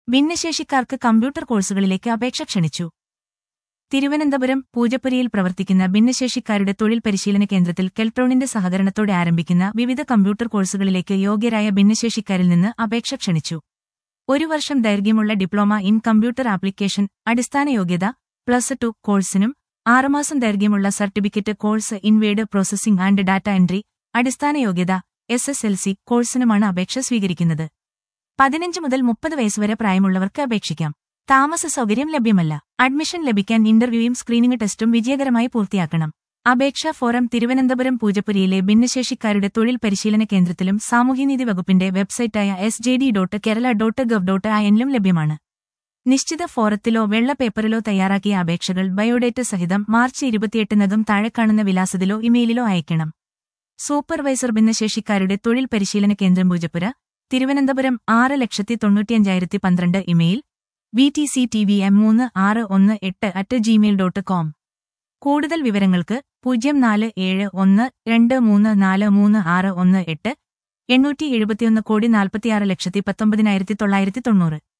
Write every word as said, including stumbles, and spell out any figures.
ഭിന്നശേഷിക്കാർക്ക് കമ്പ്യൂട്ടർ കോഴ്സുകളിലേക്ക് അപേക്ഷ ക്ഷണിച്ചു. തിരുവനന്തപുരം പൂജപ്പുരയിൽ പ്രവർത്തിക്കുന്ന ഭിന്നശേഷിക്കാരുടെ തൊഴിൽ പരിശീലന കേന്ദ്രത്തിൽ കെൽട്രോണിന്റെ സഹകരണത്തോടെ ആരംഭിക്കുന്ന വിവിധ കമ്പ്യൂട്ടർ കോഴ്സുകളിലേക്ക് യോഗ്യരായ ഭിന്നശേഷിക്കാരിൽ നിന്ന് അപേക്ഷ ക്ഷണിച്ചു. ഒരു വർഷം ദൈർഘ്യമുള്ള ഡിപ്ലോമ ഇൻ കമ്പ്യൂട്ടർ ആപ്ലിക്കേഷൻ അടിസ്ഥാന യോഗ്യത പ്ലസ് ടു കോഴ്സിനും ആറുമാസം ദൈർഘ്യമുള്ള certificate course in word processing and data entry അടിസ്ഥാന യോഗ്യത എസ് എസ് എൽ സി കോഴ്സിനുമാണ് അപേക്ഷ സ്വീകരിക്കുന്നത്. പതിനഞ്ച് മുതൽ മുപ്പത് വയസ്സുവരെ പ്രായമുള്ളവർക്ക് അപേക്ഷിക്കാം. താമസ സൗകര്യം ലഭ്യമല്ല. അഡ്മിഷൻ ലഭിക്കാൻ ഇന്റർവ്യൂയും സ്ക്രീനിംഗ് ടെസ്റ്റും വിജയകരമായി പൂർത്തിയാക്കണം. അപേക്ഷാ ഫോറം തിരുവനന്തപുരം പൂജപ്പുരയിലെ ഭിന്നശേഷിക്കാരുടെ തൊഴിൽ പരിശീലന കേന്ദ്രത്തിലും സാമൂഹ്യനീതി വകുപ്പിന്റെ വെബ്സൈറ്റായ S J D dot Kerala dot gov dot ഐ-ലും ലഭ്യമാണ്. നിശ്ചിത ഫോറത്തിലോ വെള്ള പേപ്പറിലോ തയ്യാറാക്കിയ അപേക്ഷകൾ ബയോഡേറ്റ സഹിതം മാർച്ച് ഇരുപത്തിയെട്ടിനകം താഴെക്കാണുന്ന വിലാസത്തിലോ ഇമെയിലിലോ അയക്കണം. സൂപ്പർവൈസർ ഭിന്നശേഷിക്കാരുടെ തൊഴിൽ പരിശീലന കേന്ദ്രം പൂജപ്പുര, തിരുവനന്തപുരം ആറ് ലക്ഷത്തി തൊണ്ണൂറ്റിയഞ്ചായിരത്തി പന്ത്രണ്ട് email V T C T V M മൂന്ന് ആറ് ഒന്ന് എട്ട് അറ്റ് ജിമെയിൽ ഡോട്ട് കോം. കൂടുതൽ വിവരങ്ങൾക്ക് പൂജ്യം നാല് ഏഴ് ഒന്ന് രണ്ട് മൂന്ന് നാല് മൂന്ന് ആറ് ഒന്ന് എട്ട് എണ്ണൂറ്റി എഴുപത്തിയൊന്ന് കോടി നാൽപ്പത്തിയാറ് ലക്ഷത്തി പത്തൊമ്പതിനായിരത്തി തൊള്ളായിരത്തി തൊണ്ണൂറ്.